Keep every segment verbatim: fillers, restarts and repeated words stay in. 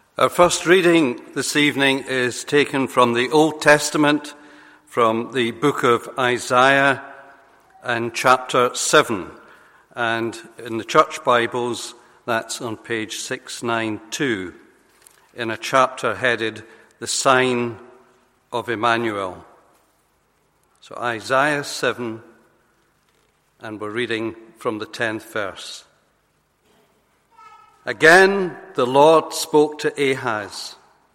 Our first reading this evening is taken from the Old Testament, from the book of Isaiah and chapter seven. And in the church Bibles, that's on page six ninety-two, in a chapter headed, The Sign of Emmanuel. So Isaiah seven, and we're reading from the tenth verse. Again, the Lord spoke to Ahaz.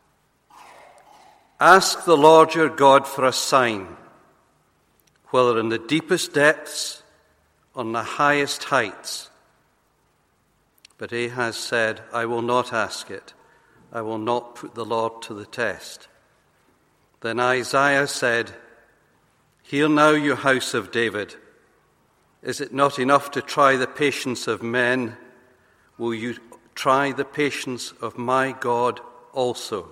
Ask the Lord your God for a sign, whether in the deepest depths, on the highest heights. But Ahaz said, I will not ask it. I will not put the Lord to the test. Then Isaiah said, Hear now, you house of David. Is it not enough to try the patience of men? Will you try the patience of my God also?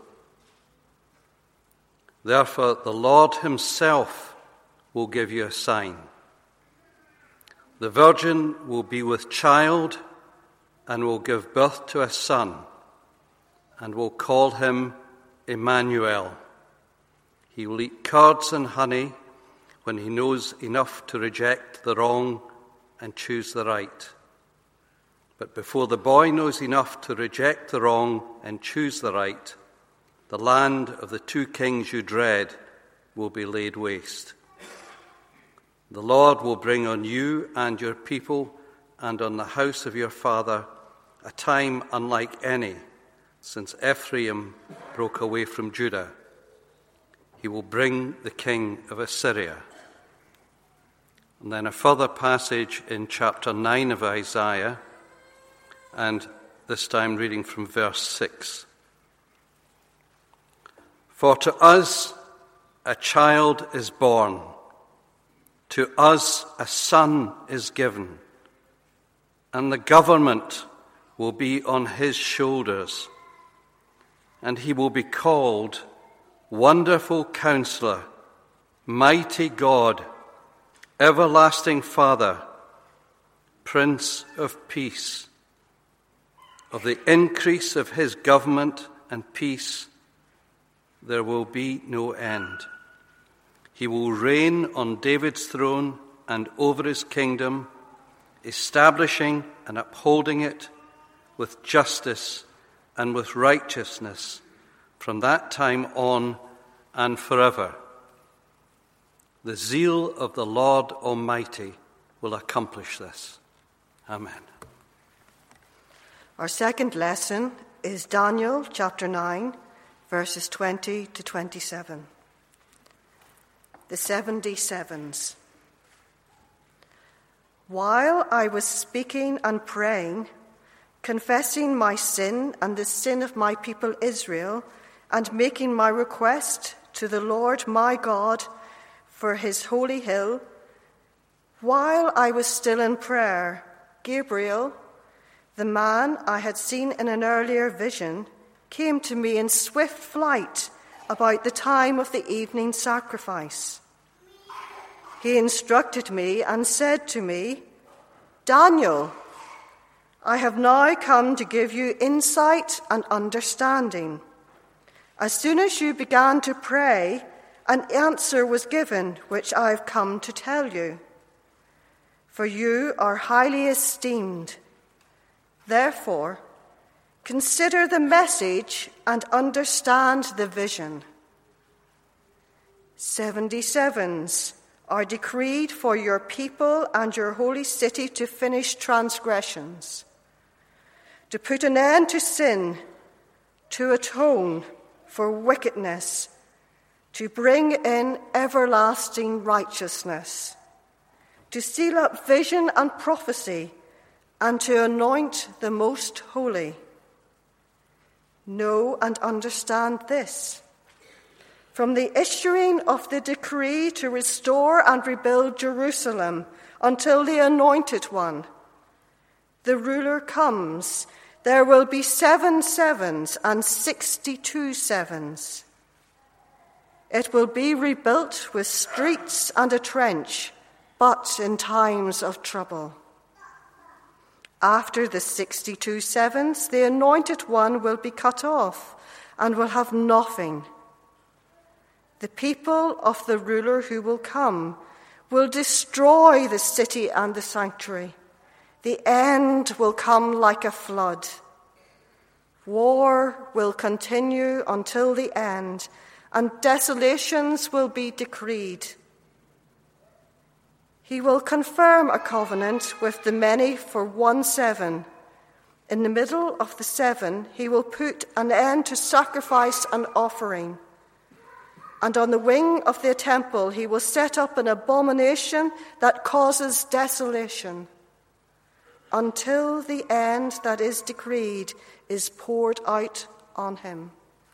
Therefore, the Lord himself will give you a sign. The virgin will be with child and will give birth to a son, and will call him Emmanuel. He will eat curds and honey when he knows enough to reject the wrong and choose the right. But before the boy knows enough to reject the wrong and choose the right, the land of the two kings you dread will be laid waste. The Lord will bring on you and your people and on the house of your father a time unlike any since Ephraim broke away from Judah. He will bring the king of Assyria. And then a further passage in chapter nine of Isaiah, and this time reading from verse six. For to us a child is born, to us a son is given, and the government will be on his shoulders, and he will be called Wonderful Counselor, Mighty God, Everlasting Father, Prince of Peace. Of the increase of his government and peace, there will be no end. He will reign on David's throne and over his kingdom, establishing and upholding it with justice and with righteousness from that time on and forever. The zeal of the Lord Almighty will accomplish this. Amen. Our second lesson is Daniel chapter nine, verses twenty to twenty-seven. The seventy sevens. While I was speaking and praying, confessing my sin and the sin of my people Israel, and making my request to the Lord my God for his holy hill, while I was still in prayer, Gabriel, the man I had seen in an earlier vision, came to me in swift flight about the time of the evening sacrifice. He instructed me and said to me, Daniel, I have now come to give you insight and understanding. As soon as you began to pray, an answer was given, which I have come to tell you. For you are highly esteemed. Therefore, consider the message and understand the vision. Seventy sevens are decreed for your people and your holy city to finish transgressions, to put an end to sin, to atone for wickedness, to bring in everlasting righteousness, to seal up vision and prophecy, and to anoint the most holy. Know and understand this. From the issuing of the decree to restore and rebuild Jerusalem until the Anointed One, the ruler comes, there will be seven sevens and sixty-two sevens. It will be rebuilt with streets and a trench, but in times of trouble. After the sixty-two sevens, the anointed one will be cut off and will have nothing. The people of the ruler who will come will destroy the city and the sanctuary. The end will come like a flood. War will continue until the end, and desolations will be decreed. He will confirm a covenant with the many for one seven. In the middle of the seven, he will put an end to sacrifice and offering. And on the wing of the temple, he will set up an abomination that causes desolation, until the end that is decreed is poured out on him.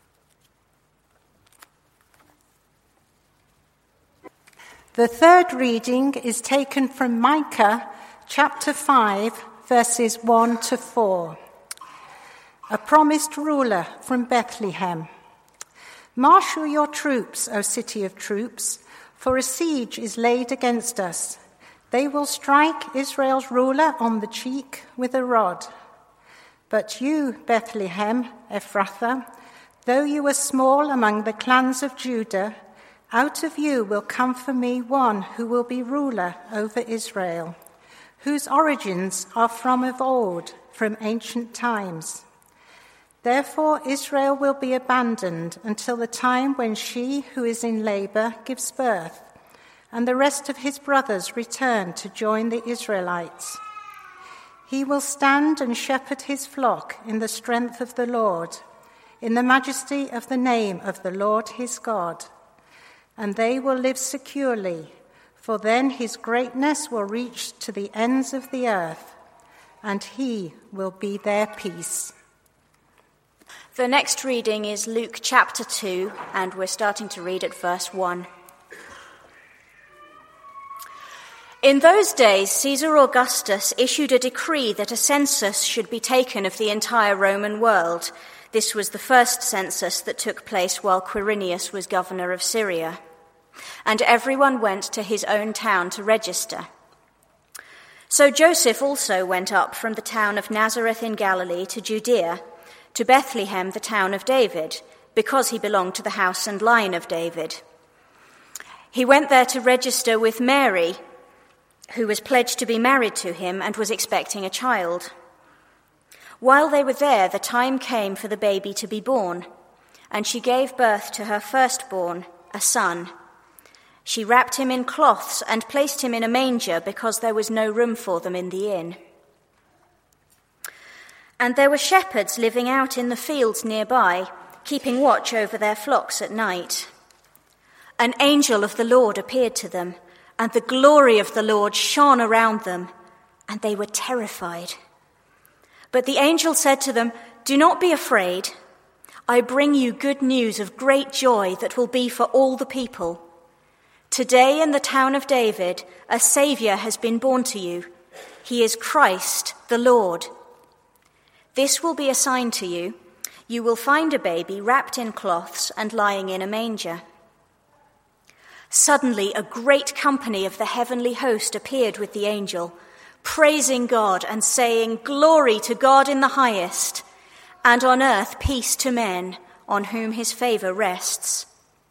The third reading is taken from Micah chapter five, verses one to four. A promised ruler from Bethlehem. Marshal your troops, O city of troops, for a siege is laid against us. They will strike Israel's ruler on the cheek with a rod. But you, Bethlehem, Ephrathah, though you are small among the clans of Judah, out of you will come for me one who will be ruler over Israel, whose origins are from of old, from ancient times. Therefore Israel will be abandoned until the time when she who is in labor gives birth, and the rest of his brothers return to join the Israelites. He will stand and shepherd his flock in the strength of the Lord, in the majesty of the name of the Lord his God. And they will live securely, for then his greatness will reach to the ends of the earth, and he will be their peace. The next reading is Luke chapter two, and we're starting to read at verse one. In those days, Caesar Augustus issued a decree that a census should be taken of the entire Roman world. This was the first census that took place while Quirinius was governor of Syria. And everyone went to his own town to register. So Joseph also went up from the town of Nazareth in Galilee to Judea, to Bethlehem, the town of David, because he belonged to the house and line of David. He went there to register with Mary, who was pledged to be married to him and was expecting a child. While they were there, the time came for the baby to be born, and she gave birth to her firstborn, a son. She wrapped him in cloths and placed him in a manger because there was no room for them in the inn. And there were shepherds living out in the fields nearby, keeping watch over their flocks at night. An angel of the Lord appeared to them, and the glory of the Lord shone around them, and they were terrified. But the angel said to them, "Do not be afraid. I bring you good news of great joy that will be for all the people. Today in the town of David, a Saviour has been born to you. He is Christ, the Lord. This will be a sign to you. You will find a baby wrapped in cloths and lying in a manger." Suddenly a great company of the heavenly host appeared with the angel, praising God and saying, "Glory to God in the highest, and on earth peace to men on whom his favour rests."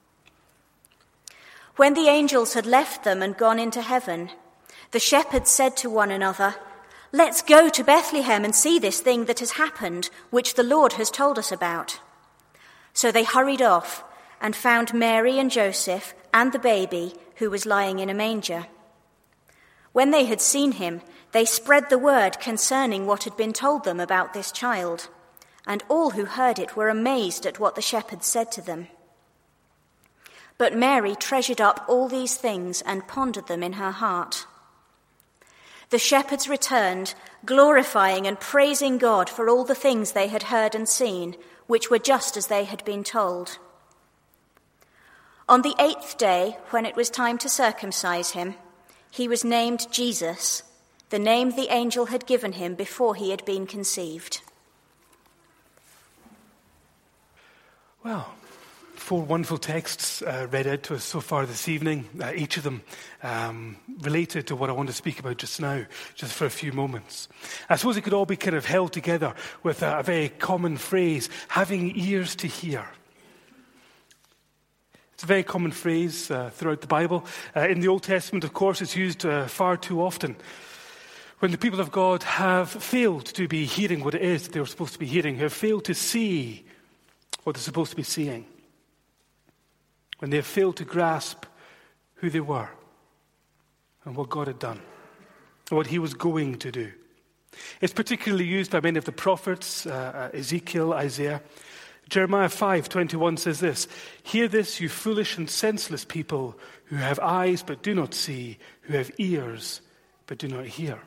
When the angels had left them and gone into heaven, the shepherds said to one another, "Let's go to Bethlehem and see this thing that has happened, which the Lord has told us about." So they hurried off and found Mary and Joseph and the baby who was lying in a manger. When they had seen him, they spread the word concerning what had been told them about this child, and all who heard it were amazed at what the shepherds said to them. But Mary treasured up all these things and pondered them in her heart. The shepherds returned, glorifying and praising God for all the things they had heard and seen, which were just as they had been told. On the eighth day, when it was time to circumcise him, he was named Jesus, the name the angel had given him before he had been conceived. Well, four wonderful texts uh, read out to us so far this evening, uh, each of them um, related to what I want to speak about just now, just for a few moments. I suppose it could all be kind of held together with a, a very common phrase, having ears to hear. It's a very common phrase uh, throughout the Bible. Uh, in the Old Testament, of course, it's used uh, far too often. When the people of God have failed to be hearing what it is that they were supposed to be hearing, have failed to see what they're supposed to be seeing, when they have failed to grasp who they were and what God had done and what he was going to do. It's particularly used by many of the prophets, uh, Ezekiel, Isaiah. Jeremiah five twenty-one says this, "Hear this, you foolish and senseless people who have eyes but do not see, who have ears but do not hear."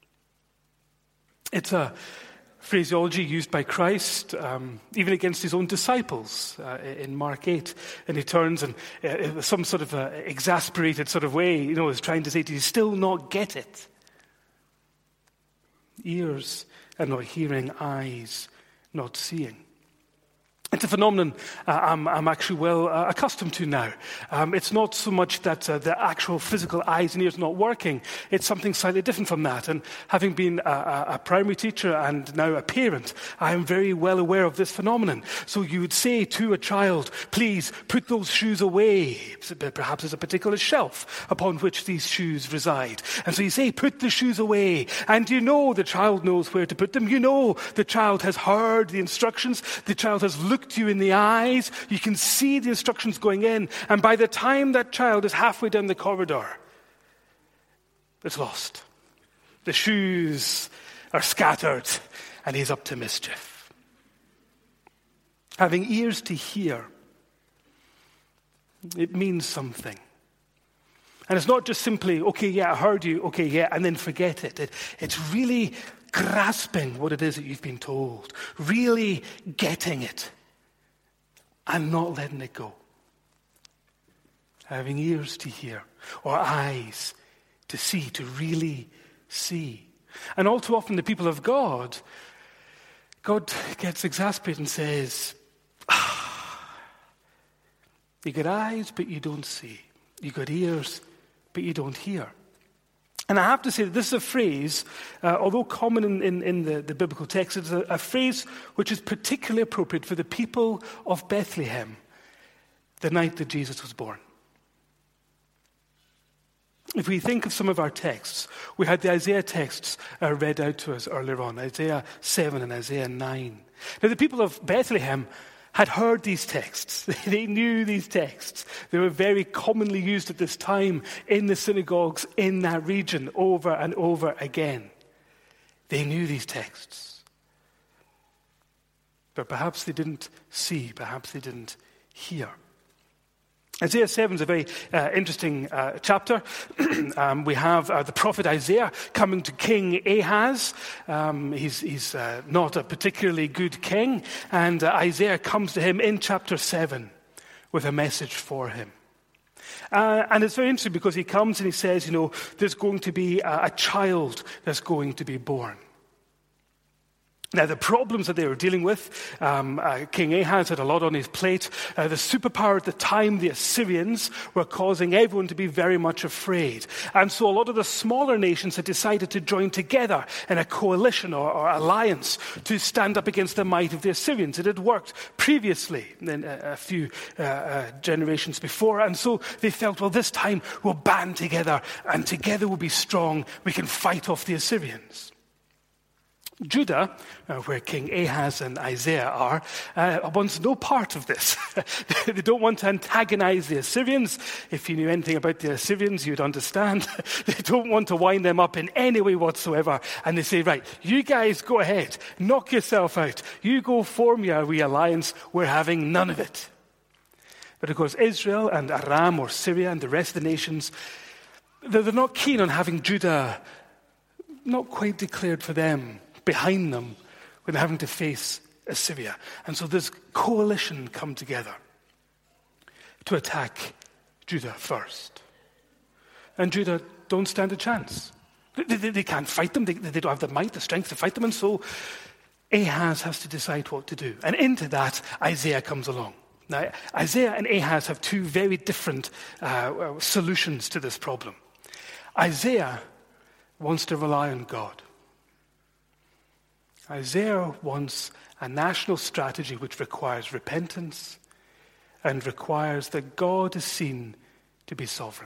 It's a phraseology used by Christ, um, even against his own disciples uh, in Mark eight. And he turns and uh, some sort of uh, exasperated sort of way, you know, is trying to say, do you still not get it? Ears are not hearing, eyes not seeing. It's a phenomenon uh, I'm, I'm actually well uh, accustomed to now. Um, it's not so much that uh, the actual physical eyes and ears are not working. It's something slightly different from that. And having been a, a primary teacher and now a parent, I am very well aware of this phenomenon. So you would say to a child, please put those shoes away. Perhaps there's a particular shelf upon which these shoes reside. And so you say, put the shoes away. And you know the child knows where to put them. You know the child has heard the instructions. The child has looked you in the eyes, you can see the instructions going in, and by the time that child is halfway down the corridor, it's lost. The shoes are scattered, and he's up to mischief. Having ears to hear, it means something. And it's not just simply, okay, yeah, I heard you, okay, yeah, and then forget it. it it's really grasping what it is that you've been told, really getting it, and not letting it go. Having ears to hear, or eyes to see, to really see. And all too often the people of God, God gets exasperated and says, ah, you got eyes, but you don't see. You got ears, but you don't hear. And I have to say that this is a phrase, uh, although common in, in, in the, the biblical text, it's a, a phrase which is particularly appropriate for the people of Bethlehem the night that Jesus was born. If we think of some of our texts, we had the Isaiah texts uh, read out to us earlier on, Isaiah seven and Isaiah nine. Now the people of Bethlehem had heard these texts. They knew these texts. They were very commonly used at this time in the synagogues in that region over and over again. They knew these texts. But perhaps they didn't see, perhaps they didn't hear. Isaiah seven is a very uh, interesting uh, chapter. um, we have uh, the prophet Isaiah coming to King Ahaz. Um, he's he's uh, not a particularly good king. And uh, Isaiah comes to him in chapter seven with a message for him. Uh, and it's very interesting because he comes and he says, you know, there's going to be a, a child that's going to be born. Now, the problems that they were dealing with, um, uh, King Ahaz had a lot on his plate. Uh, the superpower at the time, the Assyrians, were causing everyone to be very much afraid. And so a lot of the smaller nations had decided to join together in a coalition or, or alliance to stand up against the might of the Assyrians. It had worked previously, in a, a few uh, uh, generations before. And so they felt, well, this time we'll band together, and together we'll be strong. We can fight off the Assyrians. Judah, uh, where King Ahaz and Isaiah are, uh, wants no part of this. They don't want to antagonize the Assyrians. If you knew anything about the Assyrians, you'd understand. They don't want to wind them up in any way whatsoever. And they say, right, you guys go ahead, knock yourself out. You go form your wee alliance. We're having none of it. But of course, Israel and Aram or Syria and the rest of the nations, they're not keen on having Judah not quite declared for them, behind them, when they're having to face Assyria. And so this coalition come together to attack Judah first. And Judah don't stand a chance. They, they, they can't fight them. They, they don't have the might, the strength to fight them. And so Ahaz has to decide what to do. And into that, Isaiah comes along. Now, Isaiah and Ahaz have two very different uh, solutions to this problem. Isaiah wants to rely on God. Isaiah wants a national strategy which requires repentance and requires that God is seen to be sovereign.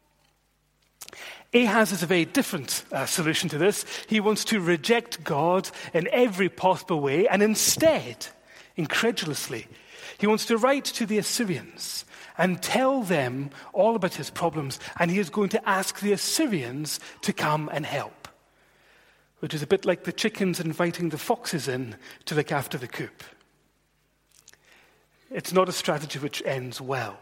Ahaz is a very different uh, solution to this. He wants to reject God in every possible way, and instead, incredulously, he wants to write to the Assyrians and tell them all about his problems, and he is going to ask the Assyrians to come and help, which is a bit like the chickens inviting the foxes in to look after the coop. It's not a strategy which ends well.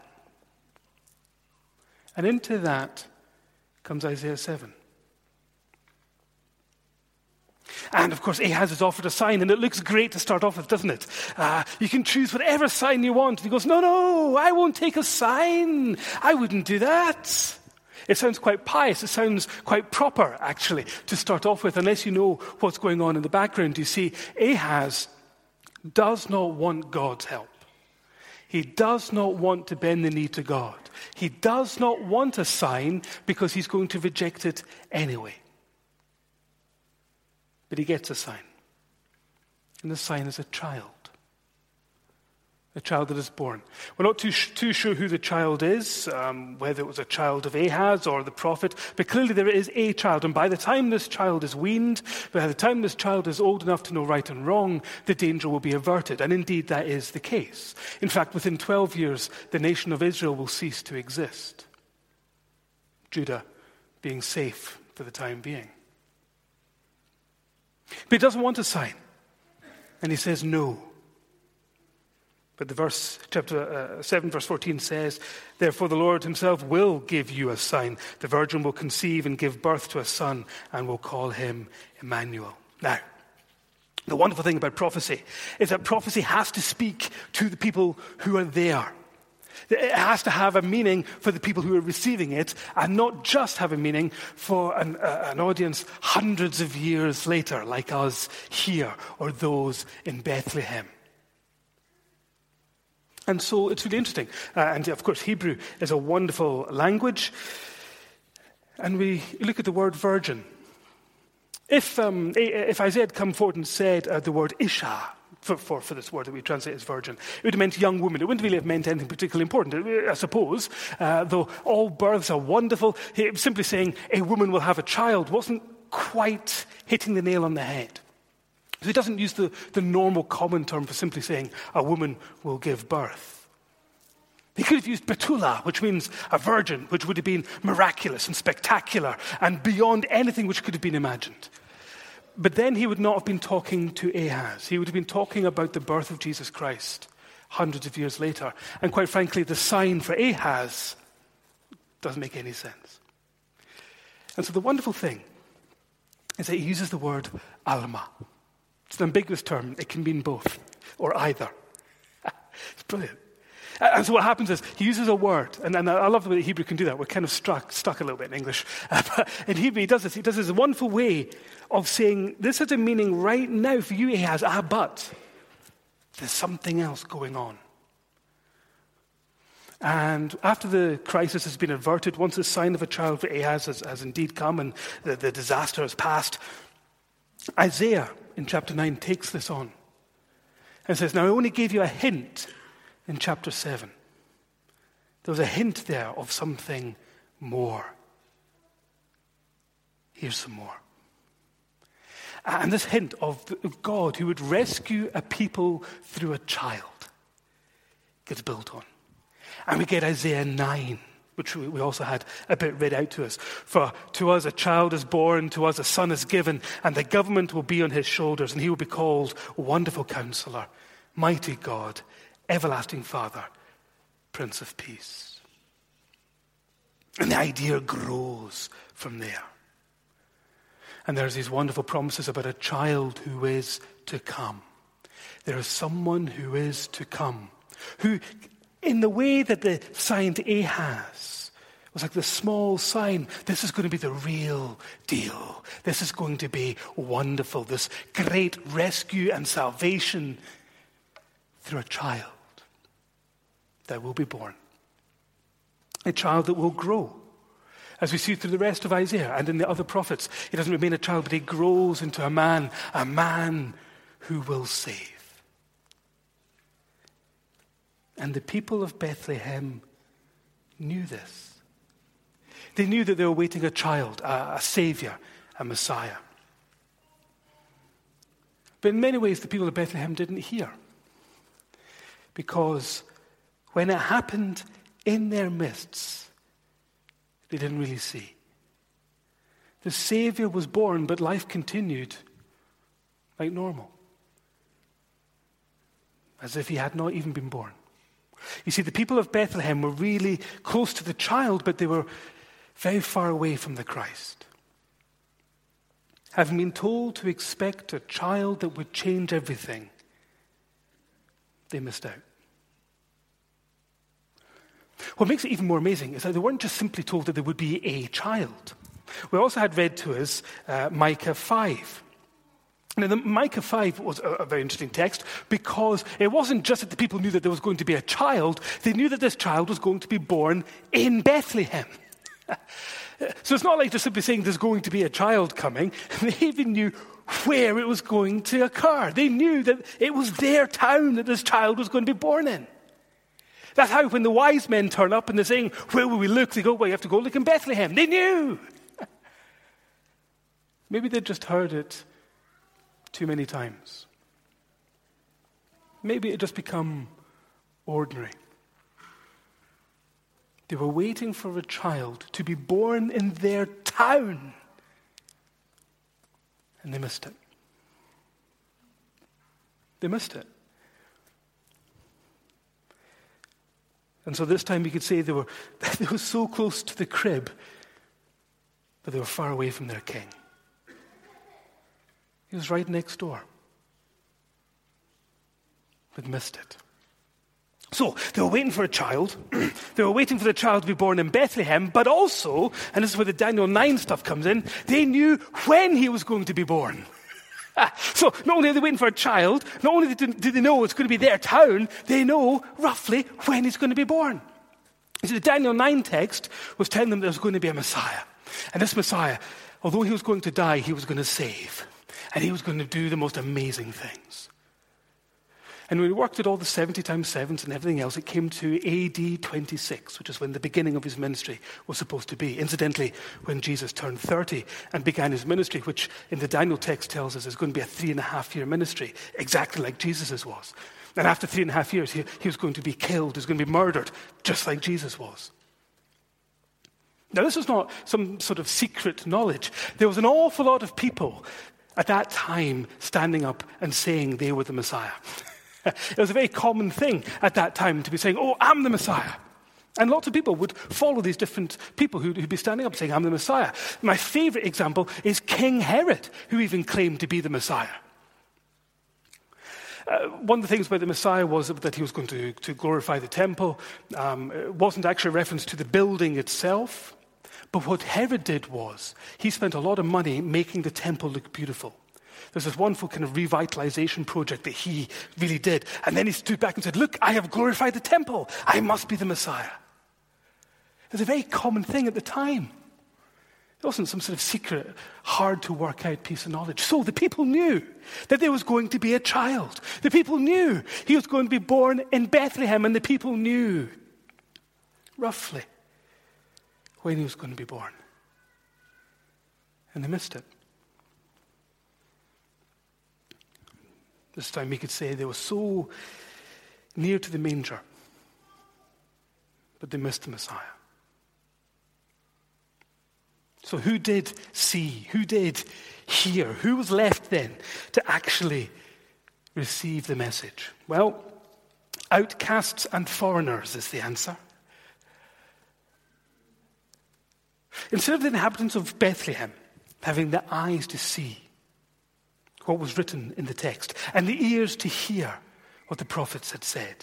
And into that comes Isaiah seven. And of course, Ahaz is offered a sign, and it looks great to start off with, doesn't it? Uh, you can choose whatever sign you want. And he goes, no, no, I won't take a sign. I wouldn't do that. It sounds quite pious. It sounds quite proper, actually, to start off with, unless you know what's going on in the background. You see, Ahaz does not want God's help. He does not want to bend the knee to God. He does not want a sign because he's going to reject it anyway. But he gets a sign. And the sign is a child. A child that is born. We're not too, too sure who the child is, um, whether it was a child of Ahaz or the prophet, but clearly there is a child. And by the time this child is weaned, by the time this child is old enough to know right and wrong, the danger will be averted. And indeed that is the case. In fact, within twelve years, the nation of Israel will cease to exist. Judah being safe for the time being. But he doesn't want a sign. And he says no. But the verse, chapter uh, seven, verse fourteen says, therefore the Lord himself will give you a sign. The virgin will conceive and give birth to a son and will call him Emmanuel. Now, the wonderful thing about prophecy is that prophecy has to speak to the people who are there. It has to have a meaning for the people who are receiving it, and not just have a meaning for an, uh, an audience hundreds of years later, like us here or those in Bethlehem. And so it's really interesting. Uh, and of course, Hebrew is a wonderful language. And we look at the word virgin. If um, if Isaiah had come forward and said uh, the word Isha, For, for, for this word that we translate as virgin, it would have meant young woman. It wouldn't really have meant anything particularly important, I suppose, uh, though all births are wonderful. He, simply saying a woman will have a child wasn't quite hitting the nail on the head. So he doesn't use the, the normal common term for simply saying a woman will give birth. He could have used Betula, which means a virgin, which would have been miraculous and spectacular and beyond anything which could have been imagined. But then he would not have been talking to Ahaz. He would have been talking about the birth of Jesus Christ hundreds of years later. And quite frankly, the sign for Ahaz doesn't make any sense. And so the wonderful thing is that he uses the word Alma. It's an ambiguous term. It can mean both or either. It's brilliant. And so what happens is he uses a word, and, and I love the way that Hebrew can do that. We're kind of struck, stuck a little bit in English. Uh, but in Hebrew, he does this. He does this wonderful way of saying, this has a meaning right now for you, Ahaz, ah, but there's something else going on. And after the crisis has been averted, once the sign of a child for Ahaz has, has indeed come and the, the disaster has passed, Isaiah in chapter nine takes this on and says, now I only gave you a hint in chapter seven. There was a hint there of something more. Here's some more. And this hint of God who would rescue a people through a child gets built on. And we get Isaiah nine, which we also had a bit read out to us. For to us a child is born, to us a son is given, and the government will be on his shoulders, and he will be called Wonderful Counselor, Mighty God, Everlasting Father, Prince of Peace. And the idea grows from there. And there's these wonderful promises about a child who is to come. There is someone who is to come, who, in the way that the sign to Ahaz was like the small sign, this is going to be the real deal. This is going to be wonderful, this great rescue and salvation through a child. that will be born. A child that will grow. As we see through the rest of Isaiah and in the other prophets, he doesn't remain a child, but he grows into a man, a man who will save. And the people of Bethlehem knew this. They knew that they were waiting a child, a, a savior, a Messiah. But in many ways, the people of Bethlehem didn't hear. Because when it happened in their midst, they didn't really see. The Savior was born, but life continued like normal. As if he had not even been born. You see, the people of Bethlehem were really close to the child, but they were very far away from the Christ. Having been told to expect a child that would change everything, they missed out. What makes it even more amazing is that they weren't just simply told that there would be a child. We also had read to us uh, Micah five. Now, the Micah five was a, a very interesting text because it wasn't just that the people knew that there was going to be a child, they knew that this child was going to be born in Bethlehem. So it's not like just simply saying there's going to be a child coming. They even knew where it was going to occur. They knew that it was their town that this child was going to be born in. That's how when the wise men turn up and they're saying, where will we look? They go, well, you have to go look in Bethlehem. They knew. Maybe they'd just heard it too many times. Maybe it had just become ordinary. They were waiting for a child to be born in their town. And they missed it. They missed it. And so this time we could say they were, they were so close to the crib, but they were far away from their king. He was right next door, but missed it. So they were waiting for a child. They were waiting for the child to be born in Bethlehem, but also, and this is where the Daniel nine stuff comes in, they knew when he was going to be born. So not only are they waiting for a child, not only did they know it's going to be their town, they know roughly when he's going to be born. So the Daniel nine text was telling them there was going to be a Messiah. And this Messiah, although he was going to die, he was going to save. And he was going to do the most amazing things. And when we worked at all the seventy times sevens and everything else, it came to A D twenty-six, which is when the beginning of his ministry was supposed to be. Incidentally, when Jesus turned thirty and began his ministry, which in the Daniel text tells us is going to be a three and a half year ministry, exactly like Jesus's was. And after three and a half years, he, he was going to be killed, he was going to be murdered, just like Jesus was. Now, this was not some sort of secret knowledge. There was an awful lot of people at that time standing up and saying they were the Messiah. It was a very common thing at that time to be saying, oh, I'm the Messiah. And lots of people would follow these different people who'd, who'd be standing up saying, I'm the Messiah. My favorite example is King Herod, who even claimed to be the Messiah. Uh, one of the things about the Messiah was that he was going to, to glorify the temple. Um, it wasn't actually a reference to the building itself. But what Herod did was, he spent a lot of money making the temple look beautiful. There's this wonderful kind of revitalization project that he really did. And then he stood back and said, look, I have glorified the temple. I must be the Messiah. It was a very common thing at the time. It wasn't some sort of secret, hard to work out piece of knowledge. So the people knew that there was going to be a child. The people knew he was going to be born in Bethlehem, and the people knew roughly when he was going to be born. And they missed it. This time we could say they were so near to the manger, but they missed the Messiah. So who did see? Who did hear? Who was left then to actually receive the message? Well, outcasts and foreigners is the answer. Instead of the inhabitants of Bethlehem having the eyes to see what was written in the text and the ears to hear what the prophets had said,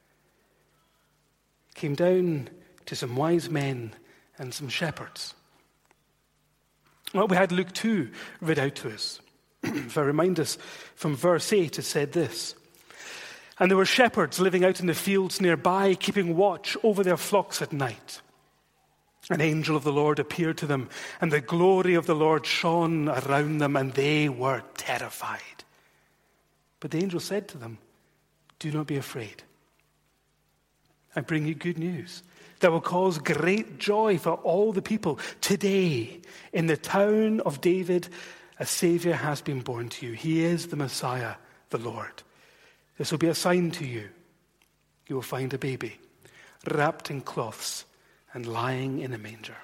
came down to some wise men and some shepherds. Well, we had Luke two read out to us. If I remind us from verse eight, it said this: And there were shepherds living out in the fields nearby, keeping watch over their flocks at night. An angel of the Lord appeared to them, and the glory of the Lord shone around them, and they were terrified. But the angel said to them, "Do not be afraid. I bring you good news that will cause great joy for all the people. Today, in the town of David, a Savior has been born to you. He is the Messiah, the Lord. This will be a sign to you. You will find a baby wrapped in cloths and lying in a manger."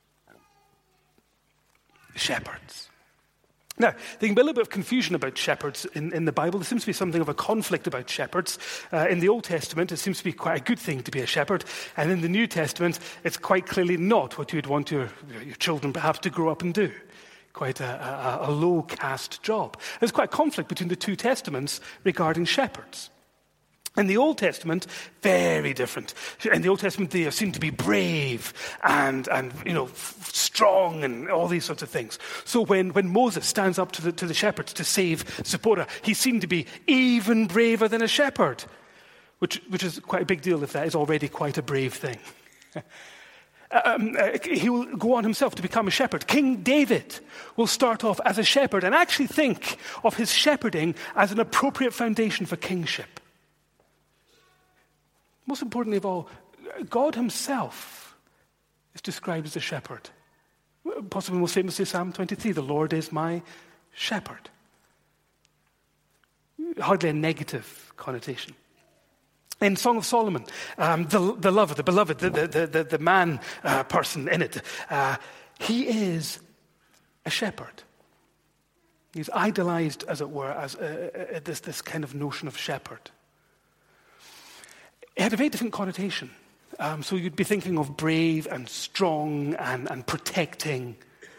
Shepherds. Now, there can be a little bit of confusion about shepherds in, in the Bible. There seems to be something of a conflict about shepherds. Uh, in the Old Testament, it seems to be quite a good thing to be a shepherd. And in the New Testament, it's quite clearly not what you'd want your, your children perhaps to grow up and do. Quite a, a, a low-caste job. There's quite a conflict between the two testaments regarding shepherds. In the Old Testament, very different. In the Old Testament, they seem to be brave and, and you know, f- strong and all these sorts of things. So when, when Moses stands up to the, to the shepherds to save Zipporah, he seemed to be even braver than a shepherd, which, which is quite a big deal if that is already quite a brave thing. um, uh, he will go on himself to become a shepherd. King David will start off as a shepherd and actually think of his shepherding as an appropriate foundation for kingship. Most importantly of all, God himself is described as a shepherd. Possibly most famously Psalm twenty-three, "The Lord is my shepherd." Hardly a negative connotation. In Song of Solomon, um, the, the lover, the beloved, the, the, the, the man uh, person in it, uh, he is a shepherd. He's idolized, as it were, as uh, uh, this, this kind of notion of shepherd. It had a very different connotation. Um, so you'd be thinking of brave and strong and, and protecting.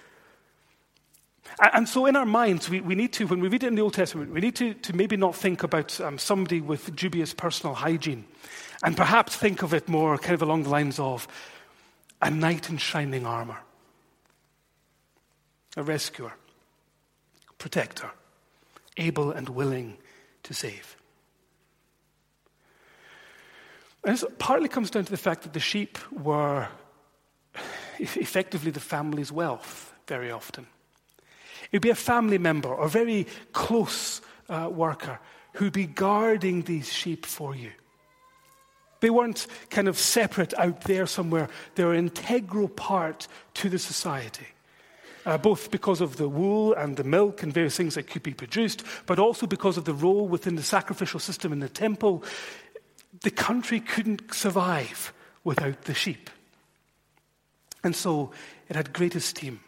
And, and so in our minds, we, we need to, when we read it in the Old Testament, we need to, to maybe not think about um, somebody with dubious personal hygiene, and perhaps think of it more kind of along the lines of a knight in shining armor, a rescuer, protector, able and willing to save. And this partly comes down to the fact that the sheep were effectively the family's wealth very often. It would be a family member or very close uh, worker who'd be guarding these sheep for you. They weren't kind of separate out there somewhere. They were an integral part to the society, uh, both because of the wool and the milk and various things that could be produced, but also because of the role within the sacrificial system in the temple. The country couldn't survive without the sheep. And so it had great esteem.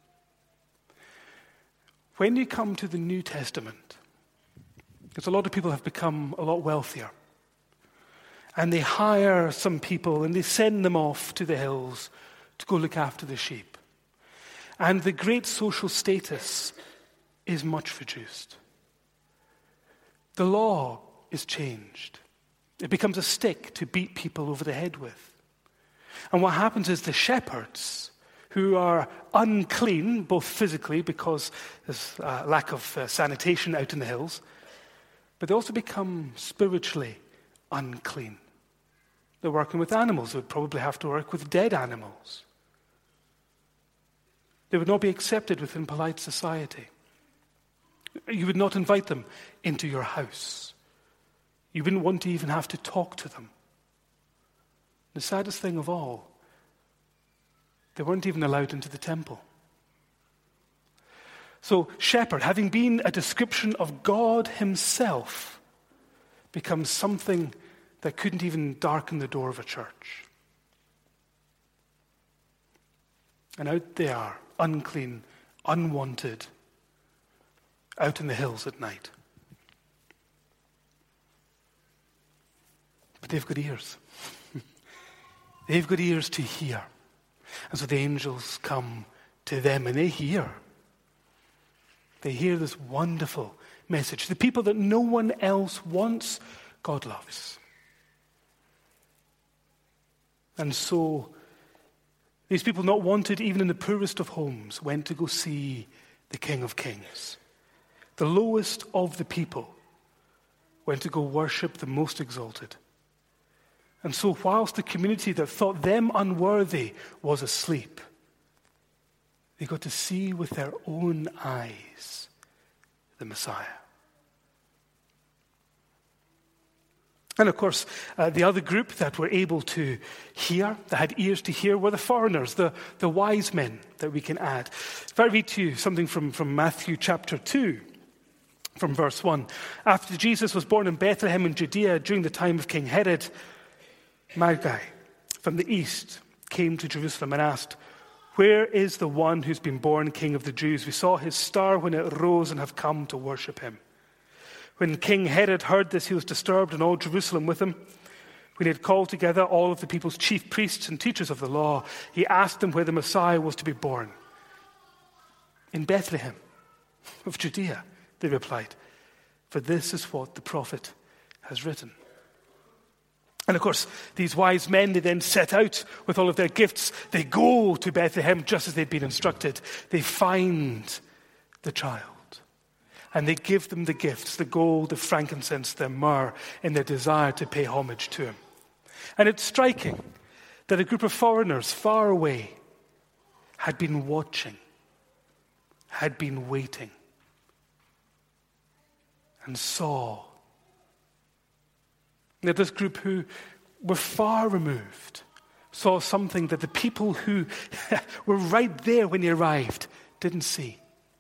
When you come to the New Testament, because a lot of people have become a lot wealthier, and they hire some people and they send them off to the hills to go look after the sheep. And the great social status is much reduced. The law is changed. It becomes a stick to beat people over the head with. And what happens is the shepherds, who are unclean, both physically because there's a lack of uh, sanitation out in the hills, but they also become spiritually unclean. They're working with animals. They would probably have to work with dead animals. They would not be accepted within polite society. You would not invite them into your house. You wouldn't want to even have to talk to them. The saddest thing of all, they weren't even allowed into the temple. So shepherd, having been a description of God himself, becomes something that couldn't even darken the door of a church. And out they are, unclean, unwanted, out in the hills at night. But they've got ears. They've got ears to hear. And so the angels come to them and they hear. They hear this wonderful message. The people that no one else wants, God loves. And so these people, not wanted even in the poorest of homes, went to go see the King of Kings. The lowest of the people went to go worship the Most Exalted. And so whilst the community that thought them unworthy was asleep, they got to see with their own eyes the Messiah. And of course, uh, the other group that were able to hear, that had ears to hear, were the foreigners, the, the wise men that we can add. If I read to you something from, from Matthew chapter two, from verse one. After Jesus was born in Bethlehem in Judea during the time of King Herod, Magi from the east came to Jerusalem and asked, "Where is the one who's been born King of the Jews? We saw his star when it rose and have come to worship him." When King Herod heard this, he was disturbed, and all Jerusalem with him. When he had called together all of the people's chief priests and teachers of the law, he asked them where the Messiah was to be born. "In Bethlehem of Judea," they replied, "for this is what the prophet has written." And of course, these wise men, they then set out with all of their gifts. They go to Bethlehem just as they'd been instructed. They find the child. And they give them the gifts, the gold, the frankincense, the myrrh, in their desire to pay homage to him. And it's striking that a group of foreigners far away had been watching, had been waiting, and saw. That this group who were far removed saw something that the people who were right there when he arrived didn't see.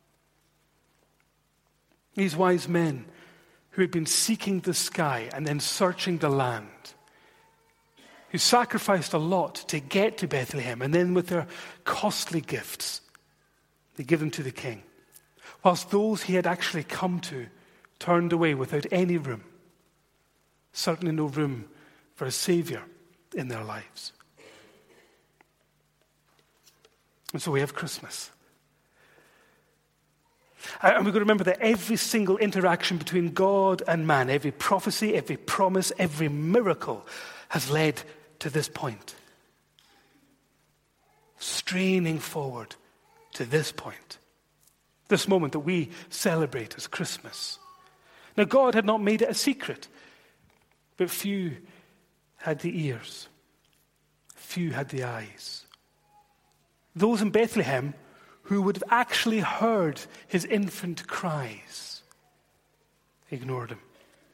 These wise men who had been seeking the sky and then searching the land, who sacrificed a lot to get to Bethlehem, and then with their costly gifts, they give them to the king, whilst those he had actually come to turned away without any room, certainly no room for a Savior in their lives. And so we have Christmas. And we've got to remember that every single interaction between God and man, every prophecy, every promise, every miracle has led to this point. Straining forward to this point. This moment that we celebrate as Christmas. Now, God had not made it a secret, but few had the ears. Few had the eyes. Those in Bethlehem who would have actually heard his infant cries ignored him.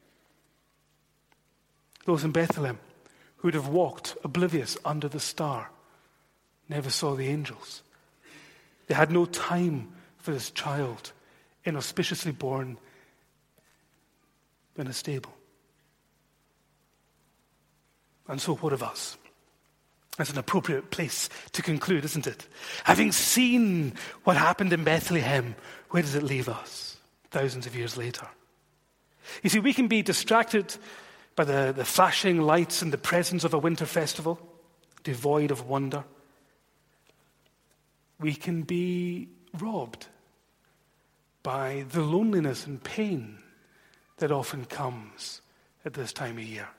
Those in Bethlehem who would have walked oblivious under the star never saw the angels. They had no time for this child inauspiciously born in a stable. And so what of us? That's an appropriate place to conclude, isn't it? Having seen what happened in Bethlehem, where does it leave us thousands of years later? You see, we can be distracted by the, the flashing lights and the presence of a winter festival, devoid of wonder. We can be robbed by the loneliness and pain that often comes at this time of year.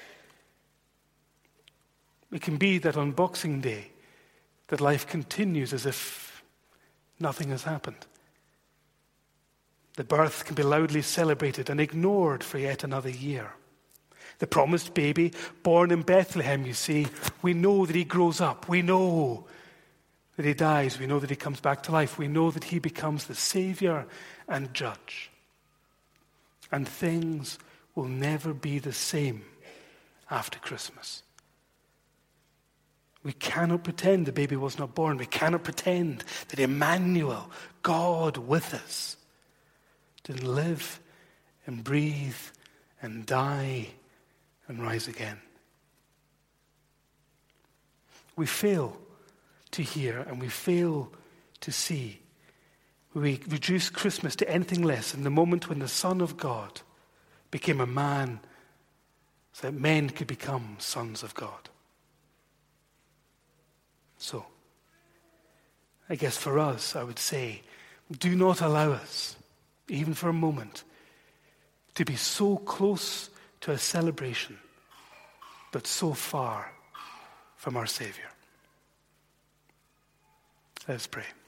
It can be that on Boxing Day, that life continues as if nothing has happened. The birth can be loudly celebrated and ignored for yet another year. The promised baby born in Bethlehem, you see, we know that he grows up. We know that he dies. We know that he comes back to life. We know that he becomes the Savior and Judge. And things will never be the same after Christmas. We cannot pretend the baby was not born. We cannot pretend that Emmanuel, God with us, didn't live and breathe and die and rise again. We fail to hear and we fail to see. We reduce Christmas to anything less than the moment when the Son of God became a man so that men could become sons of God. So, I guess for us, I would say, do not allow us, even for a moment, to be so close to a celebration, but so far from our Savior. Let us pray.